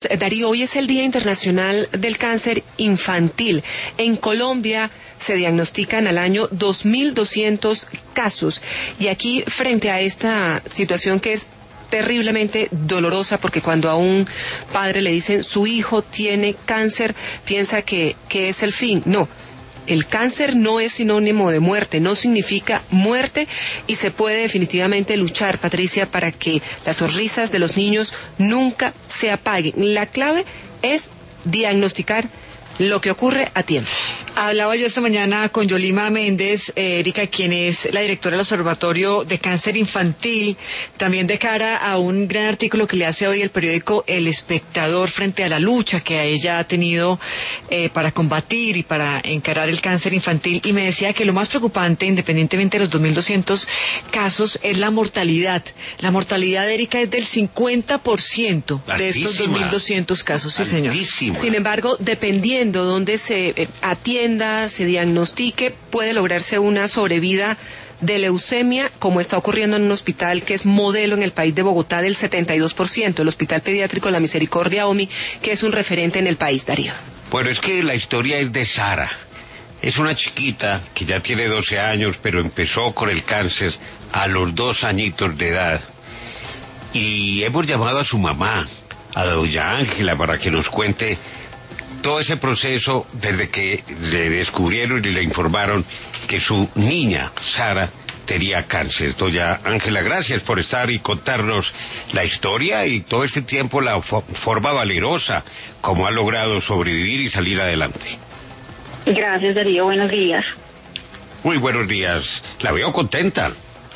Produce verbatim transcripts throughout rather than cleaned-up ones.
Darío, hoy es el Día Internacional del Cáncer Infantil. En Colombia se diagnostican al año dos mil doscientos casos. Y aquí, frente a esta situación que es terriblemente dolorosa, porque cuando a un padre le dicen su hijo tiene cáncer, piensa que, que es el fin. No. El cáncer no es sinónimo de muerte, no significa muerte y se puede definitivamente luchar, Patricia, para que las sonrisas de los niños nunca se apaguen. La clave es diagnosticar lo que ocurre a tiempo. Hablaba yo esta mañana con Yolima Méndez, eh, Erika, quien es la directora del Observatorio de Cáncer Infantil, también de cara a un gran artículo que le hace hoy el periódico El Espectador frente a la lucha que ella ha tenido eh, para combatir y para encarar el cáncer infantil, y me decía que lo más preocupante, independientemente de los dos mil doscientos casos, es la mortalidad. La mortalidad, Erika, es del cincuenta por ciento de estos dos mil doscientos casos. Sí, señor. Sin embargo, dependiendo donde se eh, atienda, se diagnostique, puede lograrse una sobrevida de leucemia, como está ocurriendo en un hospital que es modelo en el país de Bogotá del setenta y dos por ciento, el Hospital Pediátrico La Misericordia O M I, que es un referente en el país, Darío. Bueno, es que la historia es de Sara. Es una chiquita que ya tiene doce años, pero empezó con el cáncer a los dos añitos de edad. Y hemos llamado a su mamá, a doña Ángela, para que nos cuente todo ese proceso desde que le descubrieron y le informaron que su niña, Sara, tenía cáncer. Doña Ángela, gracias por estar y contarnos la historia y todo este tiempo la fo- forma valerosa, como ha logrado sobrevivir y salir adelante. Gracias, Darío. Buenos días. Muy buenos días. La veo contenta.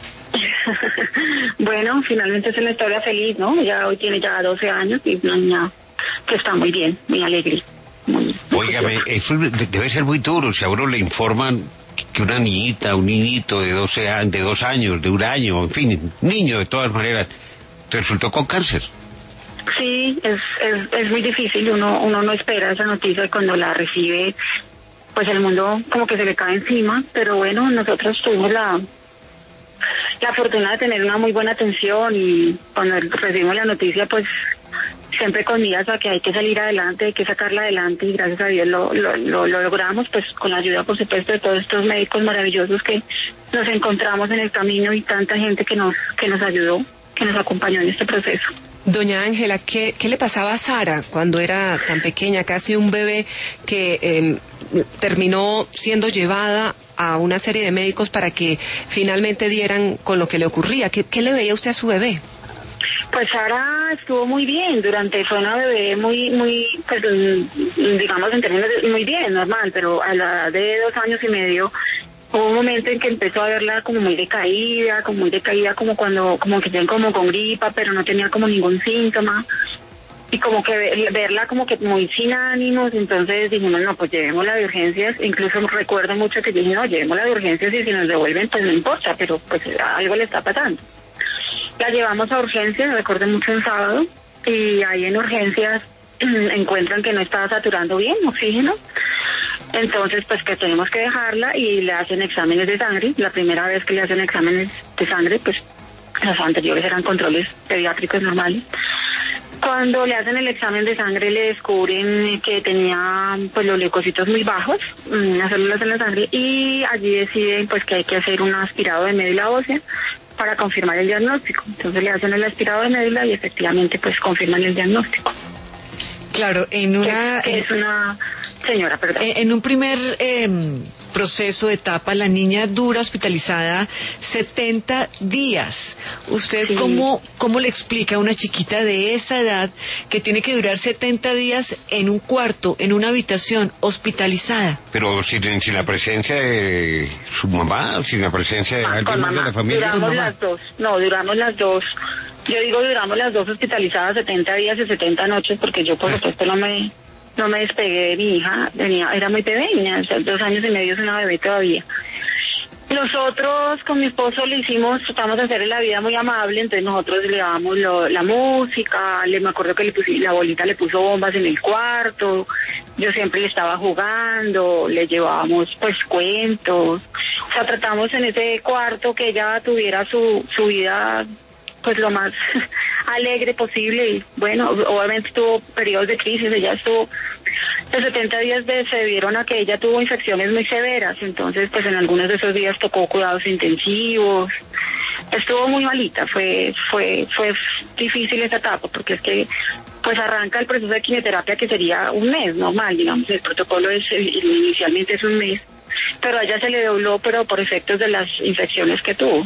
Bueno, finalmente es una historia feliz, ¿no? Ya hoy tiene ya doce años y es una niña que está muy bien, muy alegre. Muy, muy Óigame, eso debe ser muy duro si a uno le informan que una niñita, un niñito de doce años, de dos años, de un año, en fin, niño de todas maneras, resultó con cáncer. Sí, es, es, es muy difícil, uno, uno no espera esa noticia y cuando la recibe, pues el mundo como que se le cae encima, pero bueno, nosotros tuvimos la, la fortuna de tener una muy buena atención y cuando recibimos la noticia, pues siempre con miras a que hay que salir adelante, hay que sacarla adelante y gracias a Dios lo, lo, lo, lo logramos, pues con la ayuda por supuesto de todos estos médicos maravillosos que nos encontramos en el camino y tanta gente que nos, que nos ayudó, que nos acompañó en este proceso. Doña Ángela, ¿qué, ¿qué le pasaba a Sara cuando era tan pequeña, casi un bebé, que eh, terminó siendo llevada a una serie de médicos para que finalmente dieran con lo que le ocurría? ¿Qué, qué le veía usted a su bebé? Pues Sara estuvo muy bien, durante, fue una bebé muy, muy, pues, digamos en términos de, muy bien, normal, pero a la edad de dos años y medio, hubo un momento en que empezó a verla como muy decaída, como muy decaída, como cuando, como que tienen como con gripa, pero no tenía como ningún síntoma, y como que ver, verla como que muy sin ánimos, entonces dijimos, no, pues llevémosla de urgencias, incluso recuerdo mucho que dije, no, llevémosla de urgencias y si nos devuelven, pues no importa, pero pues algo le está pasando. La llevamos a urgencias, recuerdo mucho un sábado, y ahí en urgencias encuentran que no estaba saturando bien oxígeno, entonces pues que tenemos que dejarla y le hacen exámenes de sangre. La primera vez que le hacen exámenes de sangre, pues los anteriores eran controles pediátricos normales. Cuando le hacen el examen de sangre le descubren que tenía pues los leucocitos muy bajos, las células en la sangre, y allí deciden pues que hay que hacer un aspirado de médula ósea para confirmar el diagnóstico. Entonces le hacen el aspirado de médula y efectivamente pues confirman el diagnóstico. Claro, en una... Que, que es una señora, perdón. En un primer eh, proceso, etapa, la niña dura hospitalizada setenta días. ¿Usted sí. cómo, cómo le explica a una chiquita de esa edad que tiene que durar setenta días en un cuarto, en una habitación, hospitalizada? Pero sin, sin la presencia de su mamá, sin la presencia de ah, alguien más de la familia. Duramos las dos, no, duramos las dos. Yo digo duramos las dos hospitalizadas setenta días y setenta noches porque yo por supuesto no me no me despegué de mi hija, tenía, era muy pequeña, o sea, dos años y medio es una bebé todavía. Nosotros con mi esposo le hicimos, tratamos de hacerle la vida muy amable, entonces nosotros le dábamos lo, la música, le, me acuerdo que le puse, la abuelita le puso bombas en el cuarto, yo siempre le estaba jugando, le llevábamos pues cuentos, o sea, tratamos en ese cuarto que ella tuviera su, su vida pues lo más alegre posible. Y bueno, obviamente tuvo periodos de crisis, ella estuvo, los setenta días de, se debieron a que ella tuvo infecciones muy severas, entonces pues en algunos de esos días tocó cuidados intensivos. Estuvo muy malita, fue fue fue difícil esa etapa, porque es que pues arranca el proceso de quimioterapia, que sería un mes normal, digamos, el protocolo es inicialmente es un mes, pero a ella se le dobló, pero por efectos de las infecciones que tuvo.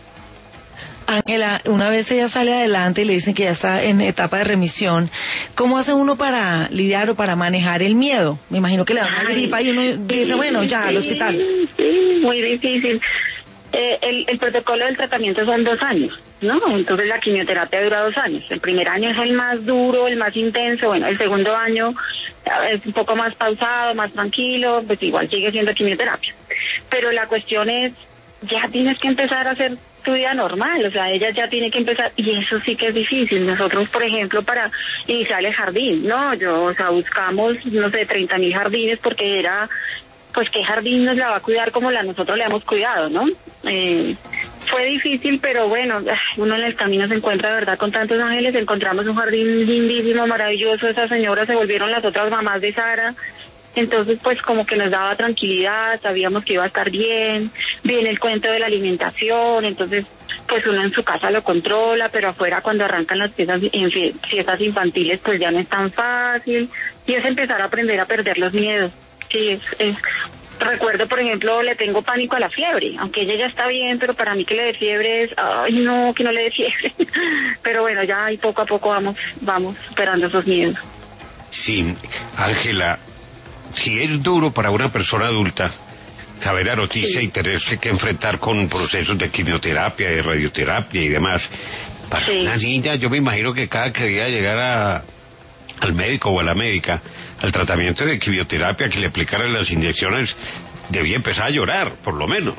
Ángela, una vez ella sale adelante y le dicen que ya está en etapa de remisión, ¿cómo hace uno para lidiar o para manejar el miedo? Me imagino que le da una gripa y uno dice, bueno, ya, al hospital. Sí, muy difícil. Eh, el, el protocolo del tratamiento son dos años, ¿no? Entonces la quimioterapia dura dos años. El primer año es el más duro, el más intenso. Bueno, el segundo año es un poco más pausado, más tranquilo, pues igual sigue siendo quimioterapia. Pero la cuestión es, ya tienes que empezar a hacer tu vida normal, o sea, ella ya tiene que empezar, y eso sí que es difícil. Nosotros, por ejemplo, para iniciar el jardín, ¿no? Yo, o sea, buscamos, no sé, treinta mil jardines, porque era... pues qué jardín nos la va a cuidar como la nosotros le hemos cuidado, ¿no? Eh, fue difícil, pero bueno, uno en el camino se encuentra, de verdad, con tantos ángeles. Encontramos un jardín lindísimo, maravilloso. Esas señoras se volvieron las otras mamás de Sara. Entonces, pues como que nos daba tranquilidad, sabíamos que iba a estar bien. Viene el cuento de la alimentación, entonces pues uno en su casa lo controla, pero afuera cuando arrancan las fiestas, en fiestas infantiles, pues ya no es tan fácil. Y es empezar a aprender a perder los miedos. Sí, es, es, recuerdo, por ejemplo, le tengo pánico a la fiebre, aunque ella ya está bien, pero para mí que le dé fiebre es, ay no, que no le dé fiebre. Pero bueno, ya y poco a poco vamos, vamos superando esos miedos. Sí, Ángela, si es duro para una persona adulta saber la noticia sí. y tenerse que enfrentar con procesos de quimioterapia, de radioterapia y demás, para sí. una niña, yo me imagino que cada que debía llegar a, al médico o a la médica, al tratamiento de quimioterapia, que le aplicaran las inyecciones, debía empezar a llorar, por lo menos.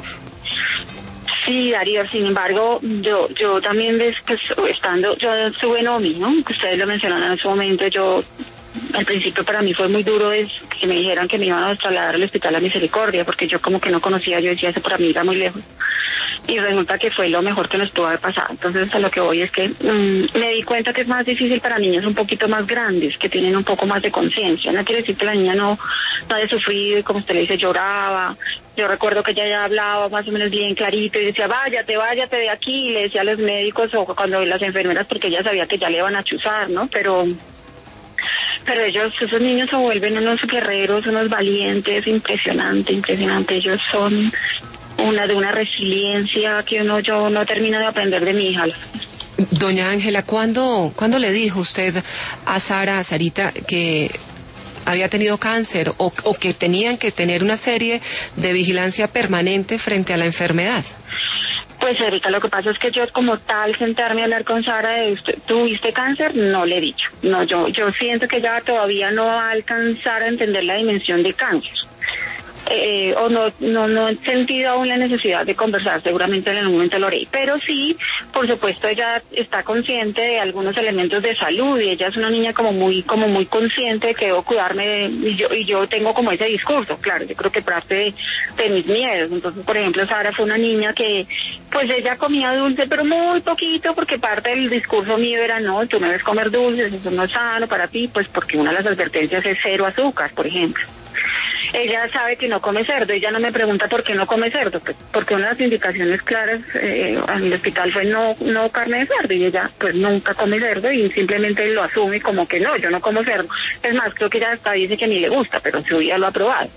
Sí, Darío, sin embargo, yo yo también, ves, pues, estando, yo estuve en O M I, ¿no? Que ustedes lo mencionaron en su momento. Yo, al principio para mí fue muy duro es que me dijeran que me iban a trasladar al Hospital La Misericordia, porque yo como que no conocía, yo decía, eso para mí era muy lejos. Y resulta que fue lo mejor que nos pudo haber pasado. Entonces, a lo que voy es que mmm, me di cuenta que es más difícil para niños un poquito más grandes, que tienen un poco más de conciencia. No quiere decir que la niña no, no haya sufrido y, como usted le dice, lloraba. Yo recuerdo que ella ya hablaba más o menos bien clarito y decía, váyate, váyate de aquí. Y le decía a los médicos o cuando las enfermeras, porque ella sabía que ya le iban a chuzar, ¿no? Pero... pero ellos, esos niños se vuelven unos guerreros, unos valientes, impresionante, impresionante. Ellos son una de una resiliencia que uno yo no termino de aprender de mi hija. Doña Ángela, ¿cuándo, ¿cuándo le dijo usted a Sara, a Sarita, que había tenido cáncer o, o que tenían que tener una serie de vigilancia permanente frente a la enfermedad? Pues Erika, lo que pasa es que yo como tal sentarme a hablar con Sara de usted, ¿tuviste cáncer? No le he dicho. No, yo yo siento que ella todavía no va a alcanzar a entender la dimensión del cáncer. Eh, o no, no, no he sentido aún la necesidad de conversar, seguramente en algún momento lo haré, pero sí, por supuesto, ella está consciente de algunos elementos de salud y ella es una niña como muy, como muy consciente de que debo cuidarme de, y yo, y yo tengo como ese discurso, claro, yo creo que parte de, de mis miedos. Entonces, por ejemplo, Sara fue una niña que, pues ella comía dulce, pero muy poquito, porque parte del discurso mío era, no, tú no debes comer dulces, eso no es sano para ti, pues porque una de las advertencias es cero azúcar, por ejemplo. Ella sabe que no come cerdo, ella no me pregunta por qué no come cerdo, pues porque una de las indicaciones claras eh, en el hospital fue no no carne de cerdo, y ella pues nunca come cerdo y simplemente lo asume como que no, yo no como cerdo. Es más, creo que ella hasta dice que ni le gusta, pero en su vida lo ha probado.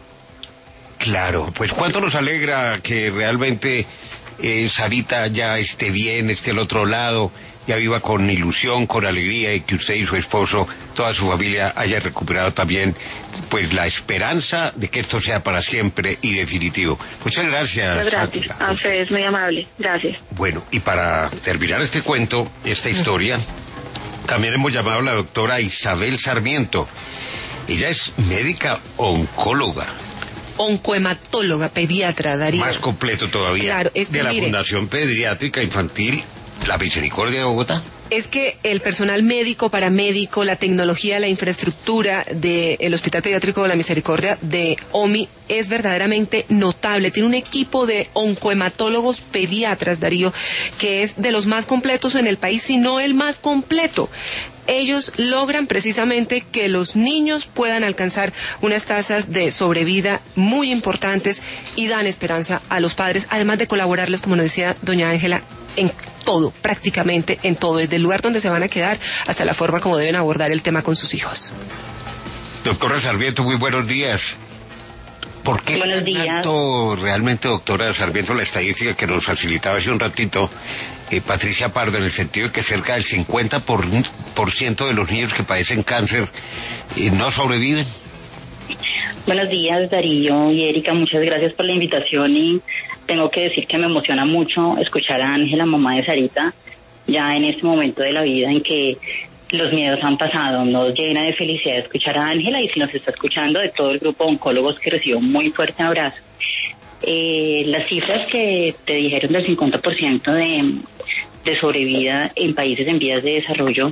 Claro, pues cuánto nos alegra que realmente eh, Sarita ya esté bien, esté al otro lado, ya viva con ilusión, con alegría, y que usted y su esposo, toda su familia, haya recuperado también pues la esperanza de que esto sea para siempre y definitivo. Muchas gracias. Muchas gracias. A ustedes, muy amable. Gracias. Bueno, y para terminar este cuento, esta historia, también hemos llamado a la doctora Isabel Sarmiento. Ella es médica oncóloga. Oncohematóloga, pediatra, Darío. Más completo todavía. Claro, es que de la mire, Fundación Pediátrica Infantil La Misericordia de Bogotá. es que el personal médico, paramédico, la tecnología, la infraestructura del Hospital Pediátrico de la Misericordia de O M I es verdaderamente notable. Tiene un equipo de oncohematólogos pediatras, Darío, que es de los más completos en el país, si no el más completo. Ellos logran precisamente que los niños puedan alcanzar unas tasas de sobrevida muy importantes y dan esperanza a los padres, además de colaborarles, como nos decía doña Ángela, en todo, prácticamente en todo, desde el lugar donde se van a quedar hasta la forma como deben abordar el tema con sus hijos. Doctora Sarmiento, muy buenos días. ¿Por qué Buenos es días. tanto realmente, doctora Sarmiento, la estadística que nos facilitaba hace un ratito eh, Patricia Pardo, en el sentido de que cerca del cincuenta por ciento de los niños que padecen cáncer eh, no sobreviven? Buenos días, Darío y Erika, muchas gracias por la invitación, y tengo que decir que me emociona mucho escuchar a Ángela, mamá de Sarita, ya en este momento de la vida en que los miedos han pasado. Nos llena de felicidad escuchar a Ángela, y si nos está escuchando, de todo el grupo de oncólogos, que recibo un muy fuerte abrazo. Eh, las cifras que te dijeron del cincuenta por ciento de, de sobrevida en países en vías de desarrollo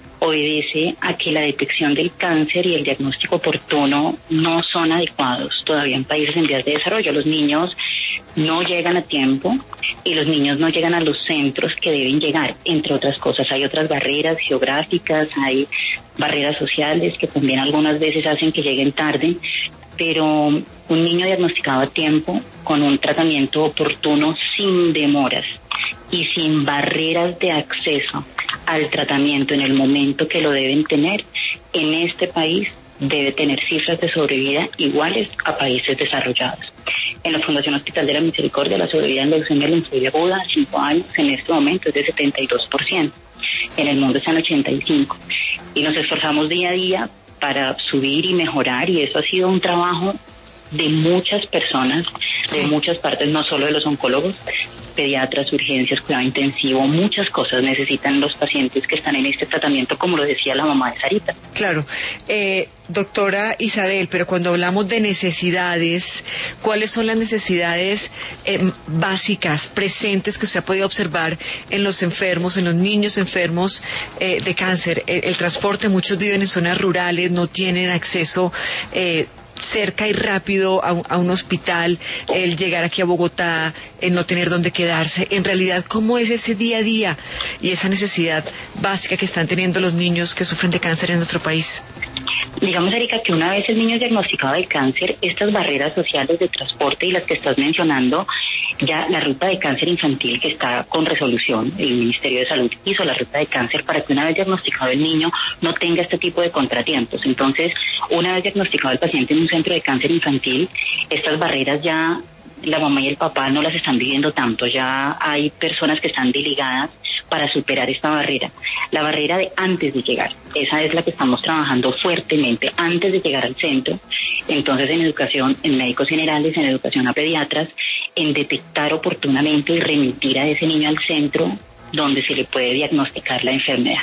obedece a que la detección del cáncer y el diagnóstico oportuno no son adecuados todavía en países en vías de desarrollo. Los niños no llegan a tiempo y los niños no llegan a los centros que deben llegar, entre otras cosas. Hay otras barreras geográficas, hay barreras sociales que también algunas veces hacen que lleguen tarde, pero un niño diagnosticado a tiempo, con un tratamiento oportuno, sin demoras y sin barreras de acceso al tratamiento en el momento que lo deben tener, en este país debe tener cifras de sobrevida iguales a países desarrollados. En la Fundación Hospital de la Misericordia, la sobrevida en leucemia linfoide aguda a cinco años en este momento es de setenta y dos por ciento. En el mundo está en ochenta y cinco por ciento. Y nos esforzamos día a día para subir y mejorar, y eso ha sido un trabajo de muchas personas, de Sí. muchas partes, no solo de los oncólogos, pediatras, urgencias, cuidado intensivo, muchas cosas necesitan los pacientes que están en este tratamiento, como lo decía la mamá de Sarita. Claro. Eh, doctora Isabel, pero cuando hablamos de necesidades, ¿cuáles son las necesidades eh, básicas, presentes, que usted ha podido observar en los enfermos, en los niños enfermos eh, de cáncer? El, el transporte, muchos viven en zonas rurales, no tienen acceso eh, cerca y rápido a un, a un hospital, el llegar aquí a Bogotá, el no tener dónde quedarse. En realidad, ¿cómo es ese día a día y esa necesidad básica que están teniendo los niños que sufren de cáncer en nuestro país? Digamos, Erika, que una vez el niño es diagnosticado de cáncer, estas barreras sociales de transporte y las que estás mencionando, ya la ruta de cáncer infantil, que está con resolución, el Ministerio de Salud hizo la ruta de cáncer para que una vez diagnosticado el niño no tenga este tipo de contratiempos. Entonces, una vez diagnosticado el paciente en un centro de cáncer infantil, estas barreras ya la mamá y el papá no las están viviendo tanto, ya hay personas que están delegadas para superar esta barrera. La barrera de antes de llegar, esa es la que estamos trabajando fuertemente, antes de llegar al centro. Entonces, en educación, en médicos generales, en educación a pediatras, en detectar oportunamente y remitir a ese niño al centro donde se le puede diagnosticar la enfermedad.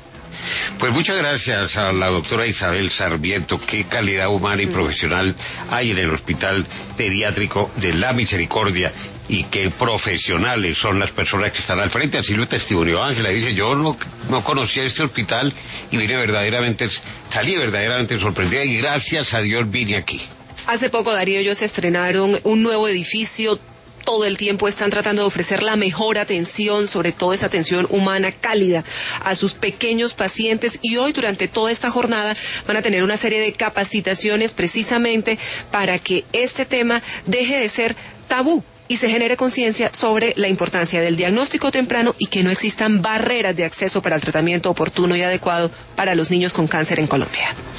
Pues muchas gracias a la doctora Isabel Sarmiento. Qué calidad humana y profesional hay en el Hospital Pediátrico de la Misericordia, y qué profesionales son las personas que están al frente. Así lo testimonió Ángela, dice: yo no, no conocía este hospital y vine verdaderamente, salí verdaderamente sorprendida, y gracias a Dios vine aquí. Hace poco, Darío, ellos estrenaron un nuevo edificio. Todo el tiempo están tratando de ofrecer la mejor atención, sobre todo esa atención humana cálida a sus pequeños pacientes, y hoy durante toda esta jornada van a tener una serie de capacitaciones precisamente para que este tema deje de ser tabú y se genere conciencia sobre la importancia del diagnóstico temprano y que no existan barreras de acceso para el tratamiento oportuno y adecuado para los niños con cáncer en Colombia.